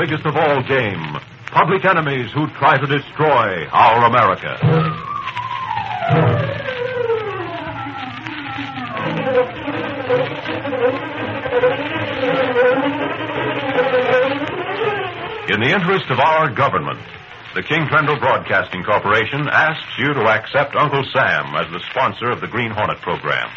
biggest of all game. Public enemies who try to destroy our America. In the interest of our government, the King Trendle Broadcasting Corporation asks you to accept Uncle Sam as the sponsor of the Green Hornet program.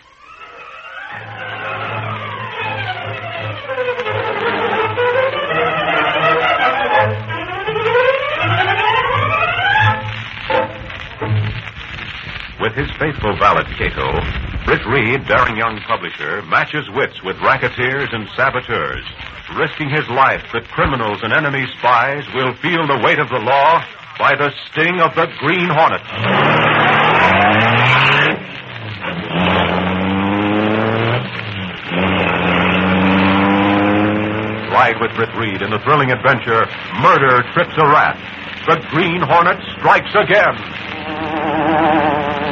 With his faithful valet, Cato, Britt Reed, daring young publisher, matches wits with racketeers and saboteurs, risking his life that criminals and enemy spies will feel the weight of the law by the sting of the Green Hornet. Ride with Britt Reed in the thrilling adventure, Murder Trips a Rat. The Green Hornet strikes again.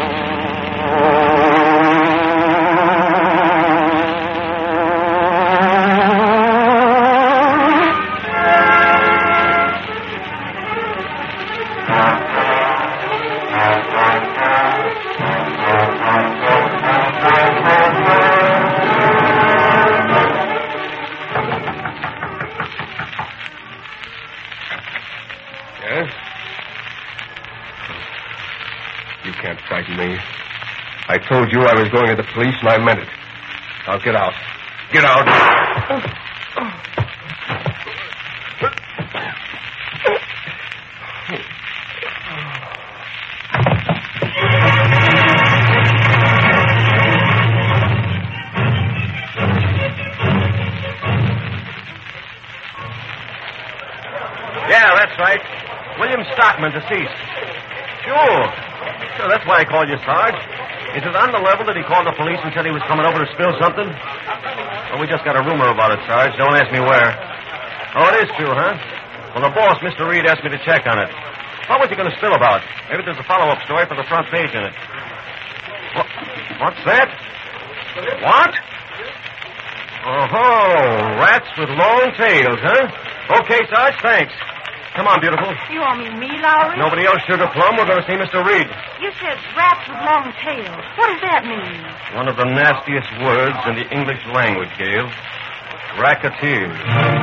I told you I was going to the police, and I meant it. Now get out. Get out. Yeah, that's right. William Stockman, deceased. Sure, that's why I called you, Sarge. Is it on the level that he called the police and said he was coming over to spill something? Well, we just got a rumor about it, Sarge. Don't ask me where. Oh, it is true, huh? Well, the boss, Mr. Reed, asked me to check on it. What was he going to spill about? Maybe there's a follow-up story for the front page in it. What's that? What? Oh, rats with long tails, huh? Okay, Sarge, thanks. Come on, beautiful. You all mean me, Lowry? Nobody else, Sugar Plum. We're going to see Mr. Reed. You said rats with long tails. What does that mean? One of the nastiest words in the English language, Gail. Racketeers.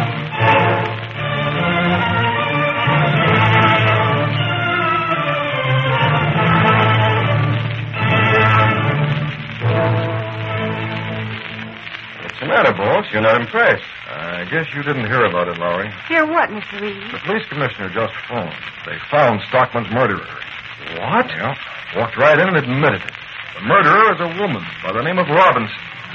What's the matter, boss? You're not impressed. I guess you didn't hear about it, Lowry. Hear what, Mr. Reed? The police commissioner just phoned. They found Stockman's murderer. What? Yeah. Walked right in and admitted it. The murderer is a woman by the name of Robinson.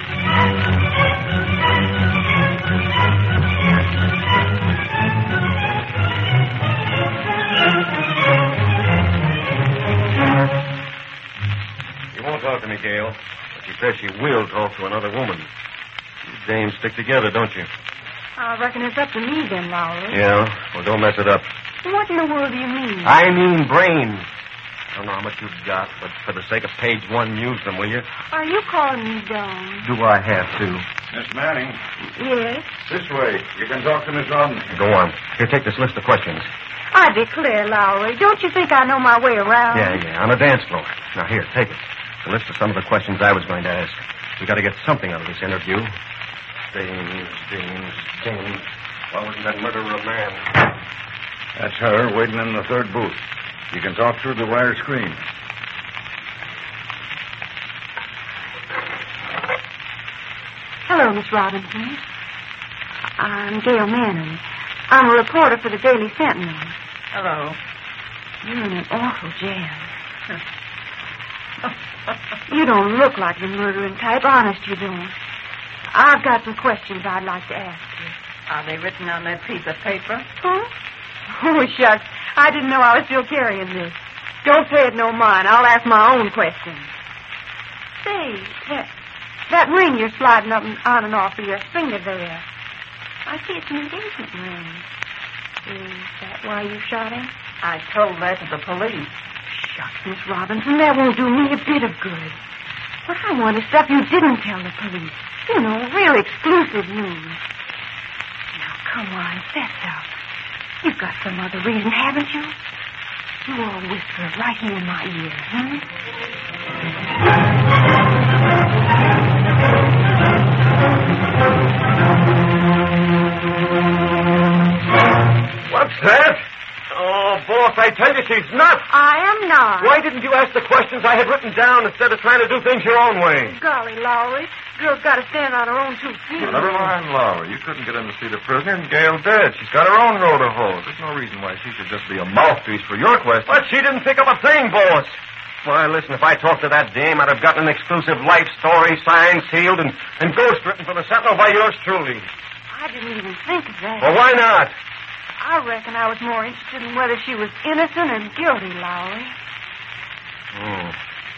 She won't talk to me, Gail. But she says she will talk to another woman. You dames stick together, don't you? I reckon it's up to me then, Lowry. Yeah? Well, don't mess it up. What in the world do you mean? I mean brains. I don't know how much you've got, but for the sake of page one, use them, will you? Are you calling me dumb? Do I have to? Miss Manning. Yes? This way. You can talk to Miss Robinson. Go on. Here, take this list of questions. I declare, Lowry, don't you think I know my way around? Yeah, on the dance floor. Now, here, take it. The list of some of the questions I was going to ask. We got to get something out of this interview. James. Why wasn't that murderer a man? That's her waiting in the third booth. You can talk through the wire screen. Hello, Miss Robinson. I'm Gail Manning. I'm a reporter for the Daily Sentinel. Hello. You're in an awful jam. You don't look like the murdering type. Honest, you don't. I've got some questions I'd like to ask you. Are they written on that piece of paper? Huh? Oh, shucks. I didn't know I was still carrying this. Don't pay it no mind. I'll ask my own questions. Say, that ring you're sliding up and on and off of your finger there. I see it's an engagement ring. Is that why you shot him? I told that to the police. Shucks, Miss Robinson, that won't do me a bit of good. What I want is stuff you didn't tell the police. You know, real exclusive news. Now, come on, fess up. You've got some other reason, haven't you? You all whisper it right here in my ear, What's that? Oh, boss, I tell you she's nuts. I am not. Why didn't you ask the questions I had written down instead of trying to do things your own way? Golly, Lowry. Girl's got to stand on her own 2 feet. Never mind, Laura. You couldn't get in to see the prisoner, and Gail did. She's got her own road to hoe. There's no reason why she should just be a mouthpiece for your questions. But she didn't pick up a thing, boss. Why, listen, if I talked to that dame, I'd have gotten an exclusive life story signed, sealed, and ghost written for the Sentinel by yours truly. I didn't even think of that. Well, why not? I reckon I was more interested in whether she was innocent or guilty, Lowry. Oh.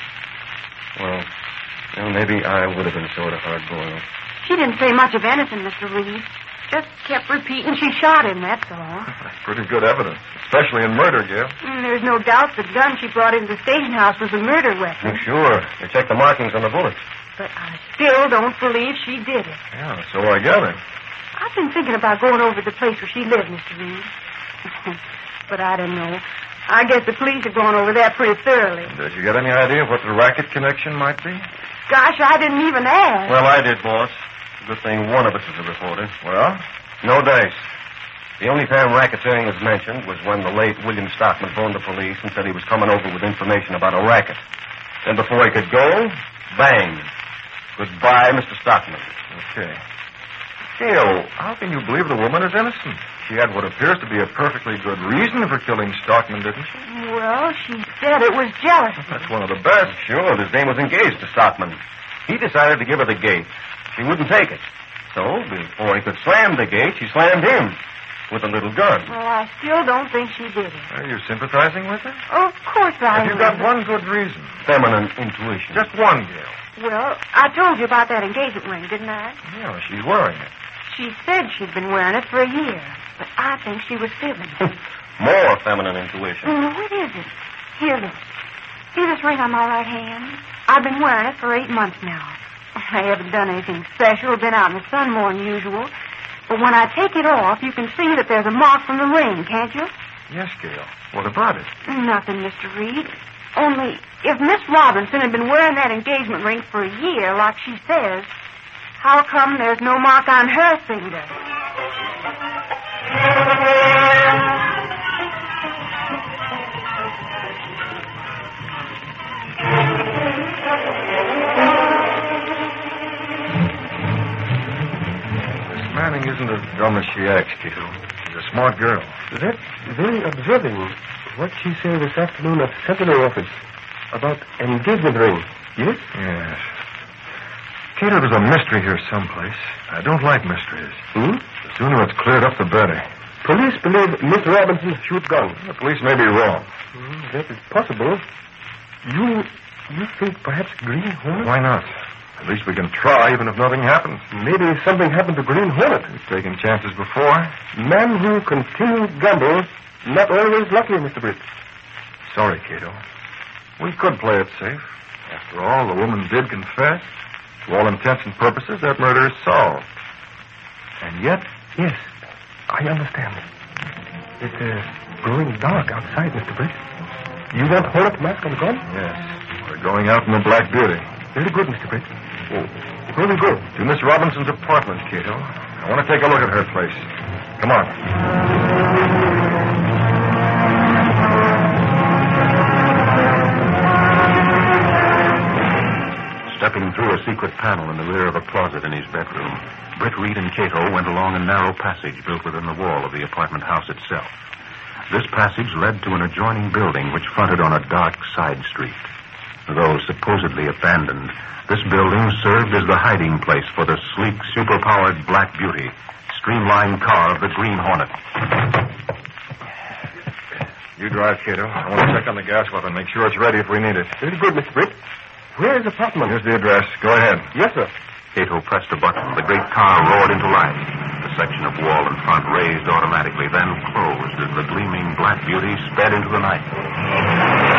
Well, maybe I would have been sort of hard-boiled. She didn't say much of anything, Mr. Reed. Just kept repeating she shot him, that's all. That's pretty good evidence, especially in murder, Gail. There's no doubt the gun she brought into the station house was a murder weapon. Sure. They checked the markings on the bullet. But I still don't believe she did it. Yeah, so I gather. I've been thinking about going over to the place where she lived, Mr. Reed. But I don't know. I guess the police have gone over there pretty thoroughly. Did you get any idea what the racket connection might be? Gosh, I didn't even ask. Well, I did, boss. Good thing one of us is a reporter. Well? No dice. The only time racketeering was mentioned was when the late William Stockman phoned the police and said he was coming over with information about a racket. Then before he could go, bang. Goodbye, Mr. Stockman. Okay. Gail, how can you believe the woman is innocent? She had what appears to be a perfectly good reason for killing Stockman, didn't she? Well, she said it was jealousy. That's one of the best. Sure, this dame was engaged to Stockman. He decided to give her the gate. She wouldn't take it. So, before he could slam the gate, she slammed him with a little gun. Well, I still don't think she did it. Are you sympathizing with her? Of course I am. Have you got one good reason? Feminine intuition. Just one, Gail. Well, I told you about that engagement ring, didn't I? Yeah, she's wearing it. She said she'd been wearing it for a year, but I think she was fibbing. More feminine intuition. What is it? Here, look. See this ring on my right hand? I've been wearing it for 8 months now. I haven't done anything special, been out in the sun more than usual. But when I take it off, you can see that there's a mark from the ring, can't you? Yes, Gail. What about it? Nothing, Mr. Reed. Only, if Miss Robinson had been wearing that engagement ring for a year, like she says, how come there's no mark on her finger? Miss Manning isn't as dumb as she acts, Kiddo. She's a smart girl. That's very observing. What she said this afternoon at Sentinel office about engagement ring. Yes? Yes. Cato, there's a mystery here someplace. I don't like mysteries. The sooner it's cleared up, the better. Police believe Miss Robinson shoot gun. The police may be wrong. That is possible. You think perhaps Green Hornet? Why not? At least we can try, even if nothing happens. Maybe something happened to Green Hornet. We've taken chances before. Man who continues gamble, not always lucky, Mr. Britt. Sorry, Cato. We could play it safe. After all, the woman did confess. To all intents and purposes, that murder is solved. And yet... Yes, I understand. It's growing dark outside, Mr. Britt. You want Hornet mask on the gun? Yes. We're going out in the Black Beauty. Very good, Mr. Britt. Oh, where we go? to Miss Robinson's apartment, Cato. I want to take a look at her place. Come on. Stepping through a secret panel in the rear of a closet in his bedroom, Britt Reed and Cato went along a narrow passage built within the wall of the apartment house itself. This passage led to an adjoining building which fronted on a dark side street. Though supposedly abandoned, this building served as the hiding place for the sleek, superpowered Black Beauty, streamlined car of the Green Hornet. You drive, Cato. I want to check on the gas weapon, make sure it's ready if we need it. Very good, Mr. Britt. Where is the apartment? Here's the address. Go ahead. Yes, sir. Cato pressed a button. The great car roared into life. The section of wall in front raised automatically, then closed as the gleaming Black Beauty sped into the night.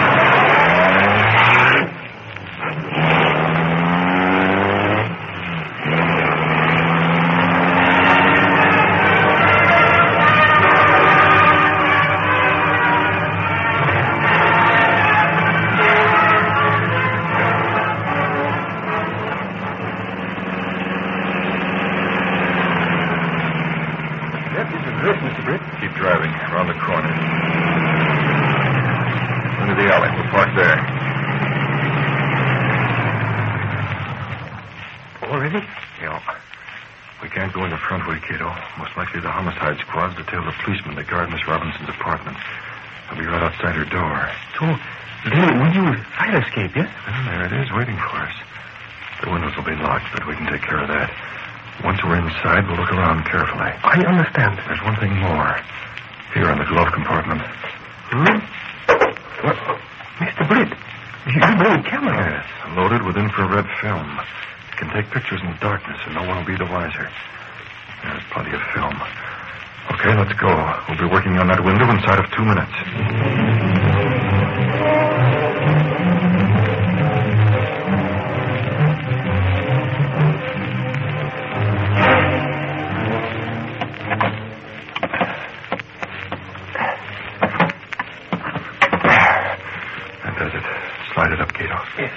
Cato. Most likely the homicide squad's detailed a policeman to guard Miss Robinson's apartment. He'll be right outside her door. So, then will you fire escape, yes? Well, there it is, waiting for us. The windows will be locked, but we can take care of that. Once we're inside, we'll look around carefully. I understand. There's one thing more. Here in the glove compartment. What? Mr. Britt, you bring a camera? Yes, loaded with infrared film. It can take pictures in the darkness, and no one will be the wiser. There's plenty of film. Okay, let's go. We'll be working on that window inside of 2 minutes. That does it. Slide it up, Cato. Yes.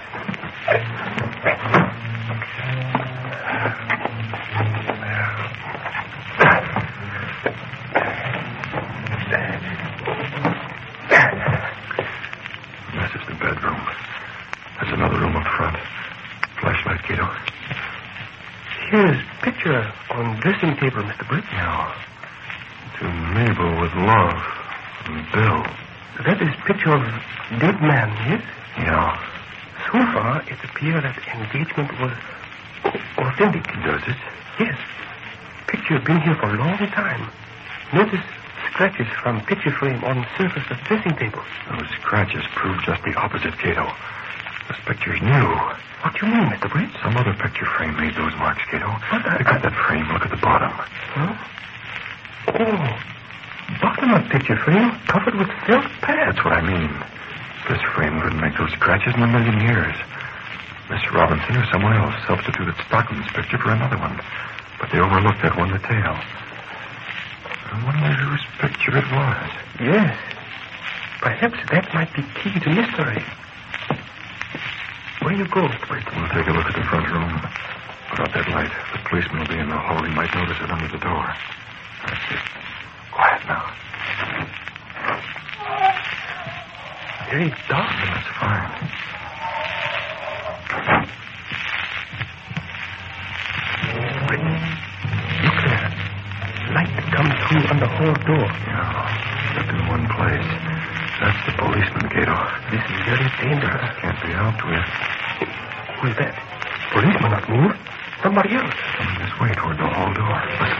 This is the bedroom. There's another room up front. Flashlight, Cato. Here's picture on dressing table, Mr. Britt. No. To Mabel with love. And Bill. That is picture of dead man, yes? Yeah. So far, it appears that engagement was authentic. Does it? Yes. Picture been here for a long time. Notice scratches from picture frame on surface of dressing table. Those scratches prove just the opposite, Cato. This picture's new. What do you mean, Mr. Britt? Some other picture frame made those marks, Cato. But Pick up that frame. Look at the bottom. Huh? Oh, bottom of picture frame covered with felt pads. That's what I mean. This frame couldn't make those scratches in a million years. Miss Robinson or someone else substituted Stockman's picture for another one. But they overlooked that one detail. I wonder whose picture it was. Yes. Perhaps that might be key to mystery. Where you go, Mr. Britt? We'll take a look at the front room. Put out that light. The policeman will be in the hall. He might notice it under the door. That's it. Quiet now. Very dark. That's fine. Mr. Britt, look there. Light comes through on the hall door. Yeah, just in one place. That's the policeman, Cato. This is very dangerous. Can't be helped with. Who is that? Policeman not move. Somebody else. Coming this way toward the hall door. Listen.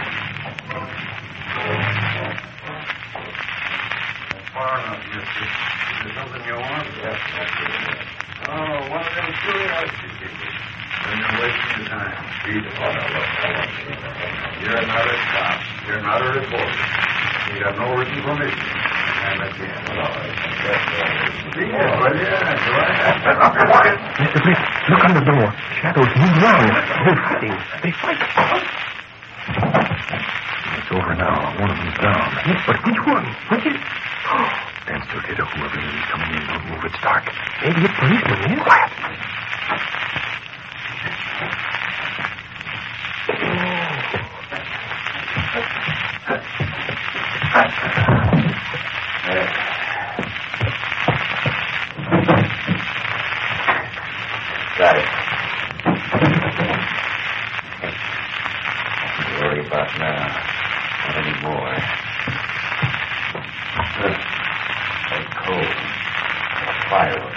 Far enough, mister. Is there something you want? Yes, oh, one of them curiosity people. Then you're wasting your time. You're not a cop. You're not a reporter. You got no written permission. And that's it. Mr. Britt, look on the door. Shadows move around. They're fighting. They fight. It's over now. One of them's down. Yes, but which one? Which is... Stand still, Cato. Whoever it is coming in, don't move. It's dark. Maybe a policeman, yes? Quiet. Got it. Don't worry about now. Not anymore. Like coal. Fireworks.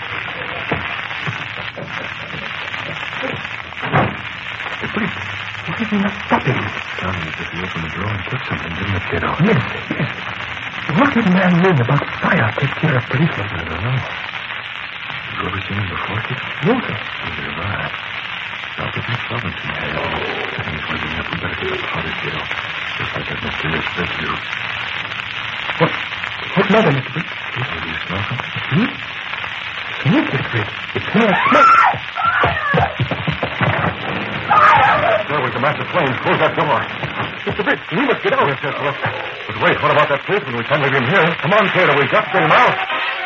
Why did he not stop him? Sounded as if he opened the door and took something, didn't it, Cato? Yes, yes. What did man mean about fire take care of policemen? I don't know. Have you ever seen him before, Cato? No, sir. Neither have I. Now, if Miss Robinson had it, he's waiting up. We better get the powder, Cato. Just like that mysterious bed do. What matter, Mr. Britt? Cato, do you smell something? Smoke, Mr. Britt. It smells smoke. There was a mass of flames. Close that door. Mr. Britt, we must get out. Yes, look. But wait, what about that policeman? We can't leave him here. Come on, Cato. We've got to get him out.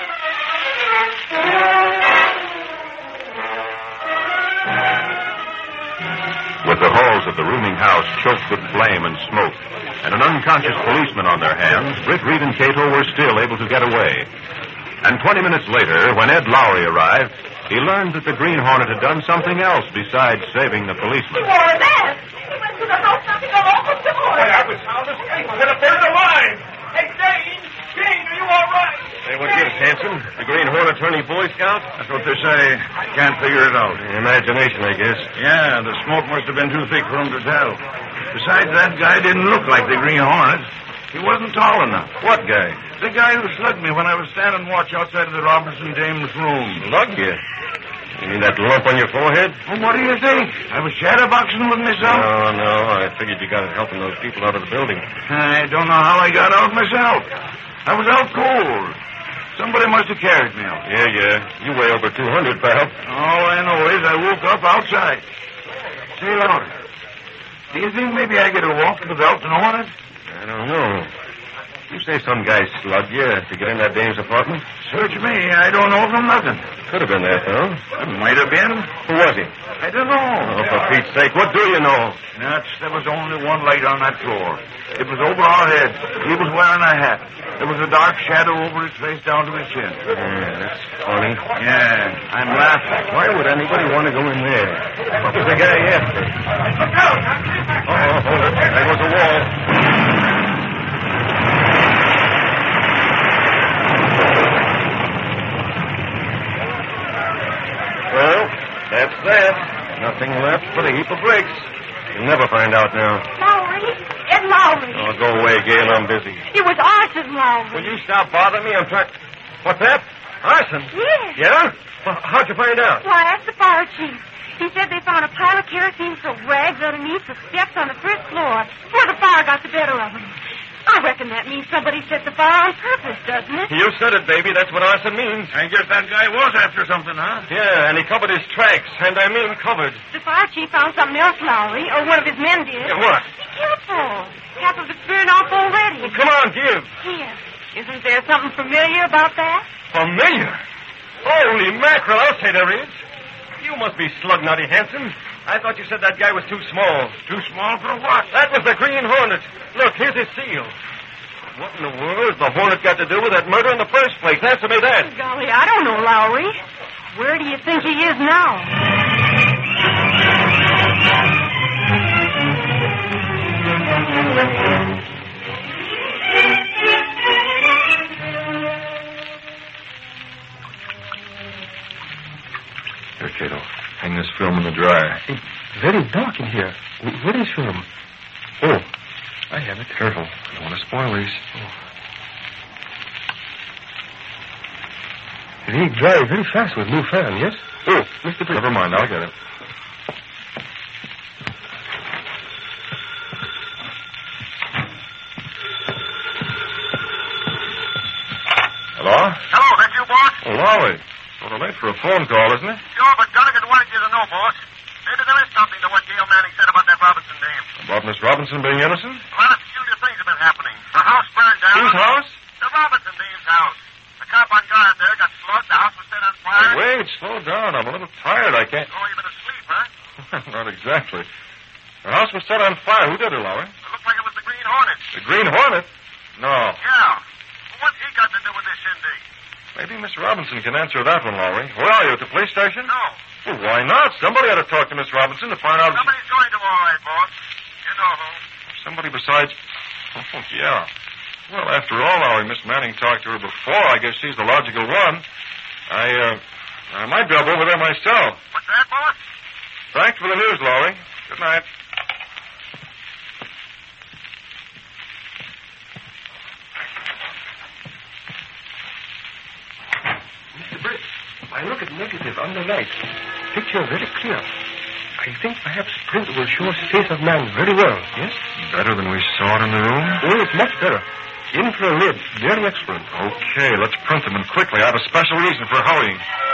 With the halls of the rooming house choked with flame and smoke, and an unconscious policeman on their hands, Britt, Reed, and Cato were still able to get away. And 20 minutes later, when Ed Lowry arrived, he learned that the Green Hornet had done something else besides saving the policeman. He went to the house knocking on all the doors. was how this place could have burned alive. Hey, Dane! King, are you all right? Hey, what gives, Hanson? The Green Hornet turning Boy Scout? That's what they say. Can't figure it out. Imagination, I guess. Yeah, the smoke must have been too thick for him to tell. Besides, that guy didn't look like the Green Hornet. He wasn't tall enough. What guy? The guy who slugged me when I was standing watch outside of the Robinson dame's room. Slugged you? You mean that lump on your forehead? Well, what do you think? I was shadowboxing with myself. No. I figured you got it helping those people out of the building. I don't know how I got out myself. I was out cold. Somebody must have carried me out. Yeah. You weigh over 200, pal. All I know is I woke up outside. Say, Laura, do you think maybe I get a walk without knowing it? I don't know. You say some guy slugged you to get in that dame's apartment? Search me. I don't know from nothing. Could have been that, though. It might have been. Who was he? I don't know. Oh, for Pete's sake, what do you know? There was only one light on that floor. It was over our heads. He was wearing a hat. There was a dark shadow over his face down to his chin. Yeah, that's funny. Yeah, I'm laughing. Why would anybody want to go in there? What was the guy after? Look out! Oh, hold it. There goes a wall. Well, that's that. Nothing left but a heap of bricks. You'll never find out now. Lowry? Ed Lowry. Oh, go away, Gail. I'm busy. It was arson, Lowry. Will you stop bothering me? I'm trying... What's that? Arson? Yes. Yeah? Well, how'd you find out? Why, I asked the fire chief. He said they found a pile of kerosene-soaked rags underneath the steps on the first floor where the fire got the better of them. I reckon that means somebody set the fire on purpose, doesn't it? You said it, baby. That's what arson means. I guess that guy was after something, huh? Yeah, and he covered his tracks. And I mean covered. The fire chief found something else, Lowry, or one of his men did. Yeah, what? Be careful. Half of it's burned off already. Well, come on, give. Here. Isn't there something familiar about that? Familiar? Holy mackerel, I'll say there is. You must be slug-nutty, Hanson. I thought you said that guy was too small. Too small for what? That was the Green Hornet. Look, here's his seal. What in the world has the Hornet got to do with that murder in the first place? Answer me that. Golly, I don't know, Lowry. Where do you think he is now? Here, Cato. Hang this film in the dryer. It's very dark in here. Where is film? Oh, I have it. Careful. I don't want to spoil these. They dry very fast with new fan, yes? Oh, Mr. Britt. Never mind. I'll get it. Hello? Hello, that you, boss? Oh, Lowry. Sort of late for a phone call, isn't it? Sure, but Gunnigan wanted you to know, boss. Maybe there is something to what Gail Manning said about that Robinson dame. About Miss Robinson being innocent? A lot of peculiar things have been happening. Her house burned down. Whose house? The Robinson dame's house. The cop on guard there got slugged. The house was set on fire. Oh, wait, slow down. I'm a little tired. I can't... Oh, you've been asleep, huh? Not exactly. Her house was set on fire. Who did it, Lowry? It looked like it was the Green Hornet. The Green Hornet? No. Yeah. Well, what's he got to do with this shindig? Maybe Miss Robinson can answer that one, Lowry. Where are you, at the police station? No. Well, why not? Somebody ought to talk to Miss Robinson to find out... Somebody's going to, all right, boss. You know who. Somebody besides... Oh, yeah. Well, after all, Lowry, Miss Manning talked to her before. I guess she's the logical one. I might drop over there myself. What's that, boss? Thanks for the news, Lowry. Good night. Mr. Britt, I look at negative under light. Picture very clear. I think perhaps print will show us face of man very well, yes? Better than we saw it in the room? Oh, it's much better. Infrared, very excellent. Okay, let's print them and quickly. I have a special reason for hurrying.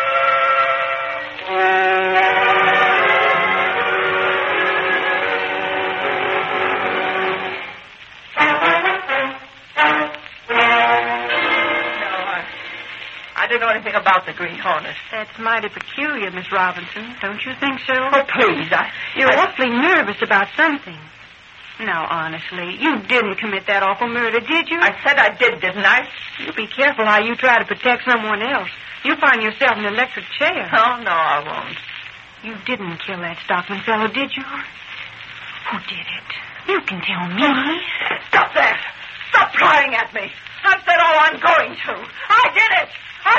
I don't know anything about the Green Hornet. That's mighty peculiar, Miss Robinson. Don't you think so? Oh, please, You're awfully nervous about something. Now, honestly, you didn't commit that awful murder, did you? I said I did, didn't I? You be careful how you try to protect someone else. You'll find yourself in an electric chair. Oh, no, I won't. You didn't kill that Stockman fellow, did you? Who did it? You can tell me. Stop that. Stop prying at me. I've said all I'm going to. I did it. I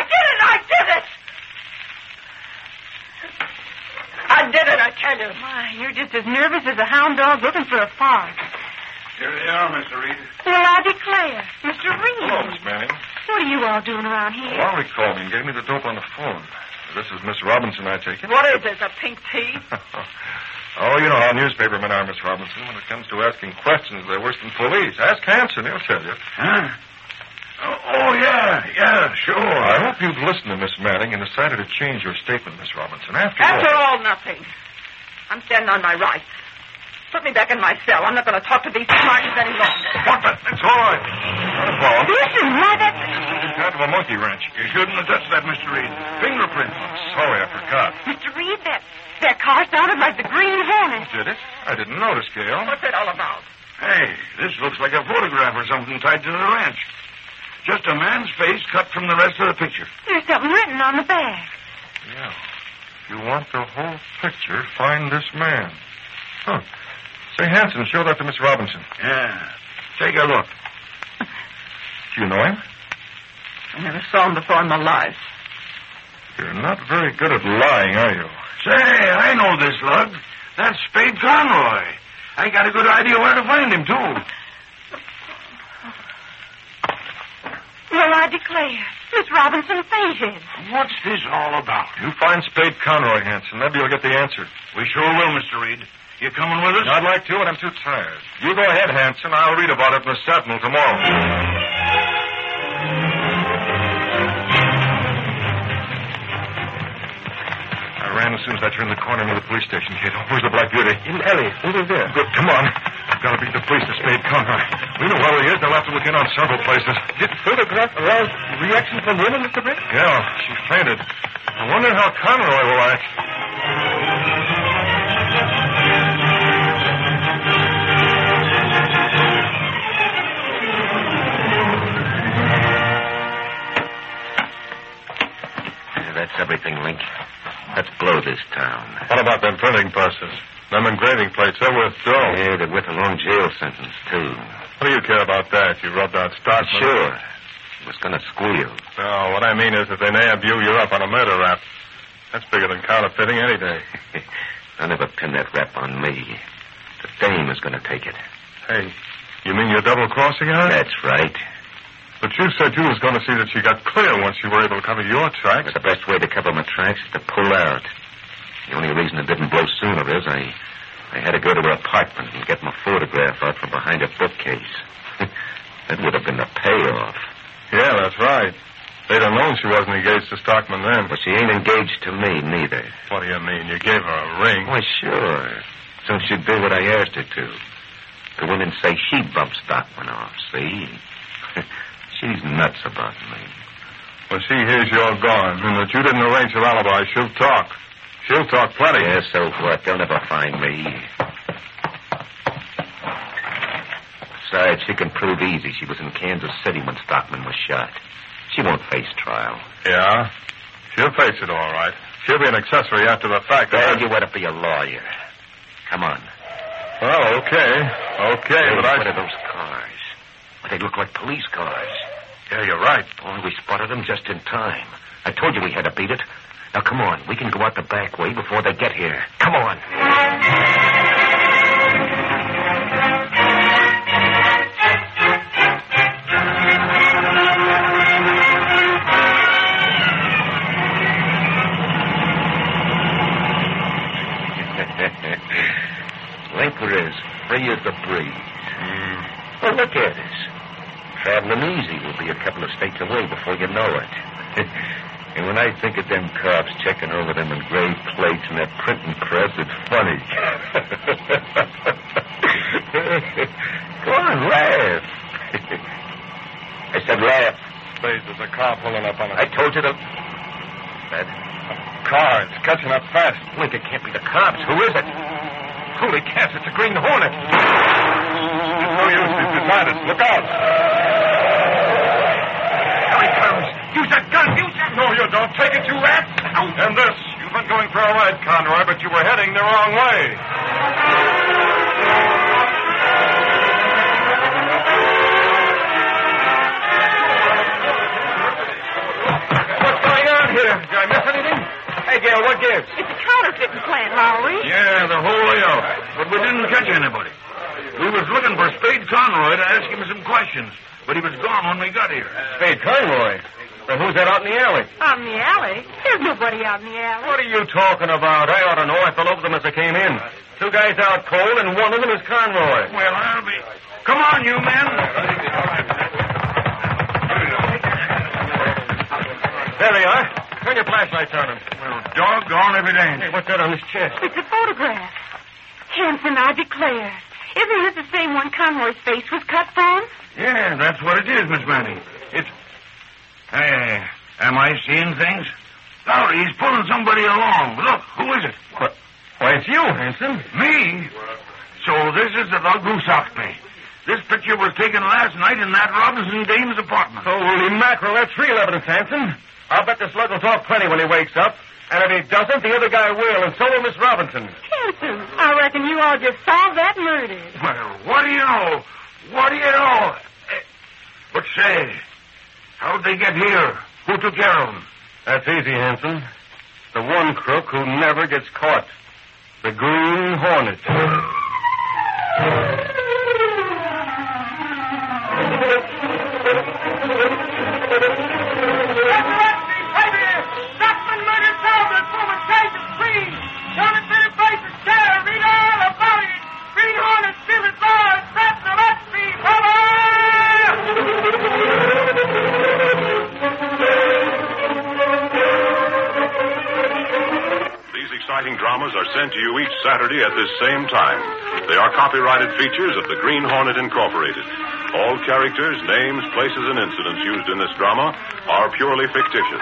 did it, I tell you. My, you're just as nervous as a hound dog looking for a fart. Here they are, Mr. Reed. Well, I declare. Mr. Reed. Hello, Miss Manning. What are you all doing around here? Lowry called me and gave me the dope on the phone. This is Miss Robinson, I take it. What is this, a pink tea? Oh, you know how newspapermen are, Miss Robinson. When it comes to asking questions, they're worse than police. Ask Hanson, he'll tell you. Huh? Oh, yeah, sure. I hope you've listened to Miss Manning and decided to change your statement, Miss Robinson. After all, nothing. I'm standing on my rights. Put me back in my cell. I'm not going to talk to these smarties any longer. What the? It's all right. Not a problem. Listen, why that... It's kind of a monkey wrench. You shouldn't have touched that, Mr. Reed. Fingerprint. Sorry, I forgot. Mr. Reed, that car sounded like the Green Hornet. Did it? I didn't notice, Gail. What's it all about? Hey, this looks like a photograph or something tied to the ranch. Just a man's face cut from the rest of the picture. There's something written on the back. Yeah. If you want the whole picture, find this man. Huh. Say, Hanson, show that to Miss Robinson. Yeah. Take a look. Do you know him? I never saw him before in my life. You're not very good at lying, are you? Say, I know this lug. That's Spade Conroy. I got a good idea where to find him, too. Well, I declare, Miss Robinson fainted. What's this all about? You find Spade Conroy, Hanson. Maybe you'll get the answer. We sure will, Mr. Reed. You coming with us? I'd like to, but I'm too tired. You go ahead, Hanson. I'll read about it in the Sentinel tomorrow. I ran as soon as I turned the corner near the police station, Cato. Where's the Black Beauty? In the alley, over there. Good. Come on. I've got to beat the police to Spade Conroy. We know where he is. They'll have to look in on several places. Did the photograph arouse reaction from women, Mr. Britt? Yeah, she fainted. I wonder how Conroy will act. That's everything, Link. Let's blow this town. What about them printing presses? Them engraving plates, they're worth dough. Yeah, they're worth a long jail sentence, too. What do you care about that? You rubbed out Stockman. Sure. He was going to squeal. No, what I mean is if they nab you, you're up on a murder rap. That's bigger than counterfeiting any day. I'll never pin that rap on me. The dame is going to take it. Hey, you mean you're double-crossing her? That's right. But you said you was going to see that she got clear once you were able to cover your tracks. But the best way to cover my tracks is to pull out. The only reason it didn't blow sooner is I had to go to her apartment and get my photograph out from behind a bookcase. That would have been the payoff. Yeah, that's right. They'd have known she wasn't engaged to Stockman then. But she ain't engaged to me, neither. What do you mean? You gave her a ring? Why, sure. So she'd do what I asked her to. Go in and say she bumped Stockman off, see? She's nuts about me. When she hears you're gone and that you didn't arrange her alibi, she'll talk. She'll talk plenty. Yeah, so what? They'll never find me. Besides, she can prove easy she was in Kansas City when Stockman was shot. She won't face trial. Yeah? She'll face it all right. She'll be an accessory after the fact. Well, you ought to be a lawyer. Come on. Well, okay. Okay, Hey, but what are those cars? Well, they look like police cars. Yeah, you're right. Boy, we spotted them just in time. I told you we had to beat it. Now, come on. We can go out the back way before they get here. Come on. Link, we're as free as the breeze. Well, look at us. Traveling easy. We'll be a couple of states away before you know it. And when I think of them cops checking over them engraved plates and that printing press, it's funny. Go on, laugh. I said laugh. Please, there's a car pulling up on us. I told you to... That... Car, it's catching up fast. Link, it can't be the cops. Who is it? Holy cats, it's a Green Hornet. It's no use. He's beside us. Look out. Here he comes. Use that gun. Use that... No, you don't. Take it, you rat. And this. You've been going for a ride, Conroy, but you were heading the wrong way. Did I miss anything? Hey, Gail, what gives? It's a counterfeiting plant, Lowry. Yeah, the whole layout. But we didn't catch anybody. We was looking for Spade Conroy to ask him some questions, but he was gone when we got here. Spade Conroy? Well, who's that out in the alley? Out in the alley? There's nobody out in the alley. What are you talking about? I ought to know. I fell over them as I came in. 2 guys out cold, and one of them is Conroy. Well, I'll be... Come on, you men. There they are. Turn your flashlights on them. Well, doggone if it ain't. Hey, what's that on his chest? It's a photograph. Hanson, I declare. Isn't this the same one Conroy's face was cut from? Yeah, that's what it is, Miss Manning. It's... Hey, am I seeing things? Lowry, he's pulling somebody along. Look, who is it? What? Why, it's you, Hanson. Me? So this is the dog who socked me. This picture was taken last night in that Robinson dame's apartment. Holy mackerel, that's real evidence, Hanson. I'll bet the slug will talk plenty when he wakes up. And if he doesn't, the other guy will, and so will Miss Robinson. Hanson, I reckon you all just solved that murder. Well, what do you know? What do you know? But say, how'd they get here? Who took care of them? That's easy, Hanson. The one crook who never gets caught. The Green Hornet. Stockman murder solved. The woman case is clean. Counterfeit face is shattered. Read all about it. Green Hornet still at large. That's the last speed. These exciting dramas are sent to you each Saturday at this same time. They are copyrighted features of the Green Hornet Incorporated. All characters, names, places, and incidents used in this drama are purely fictitious.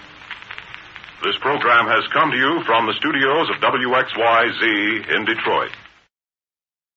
This program has come to you from the studios of WXYZ in Detroit.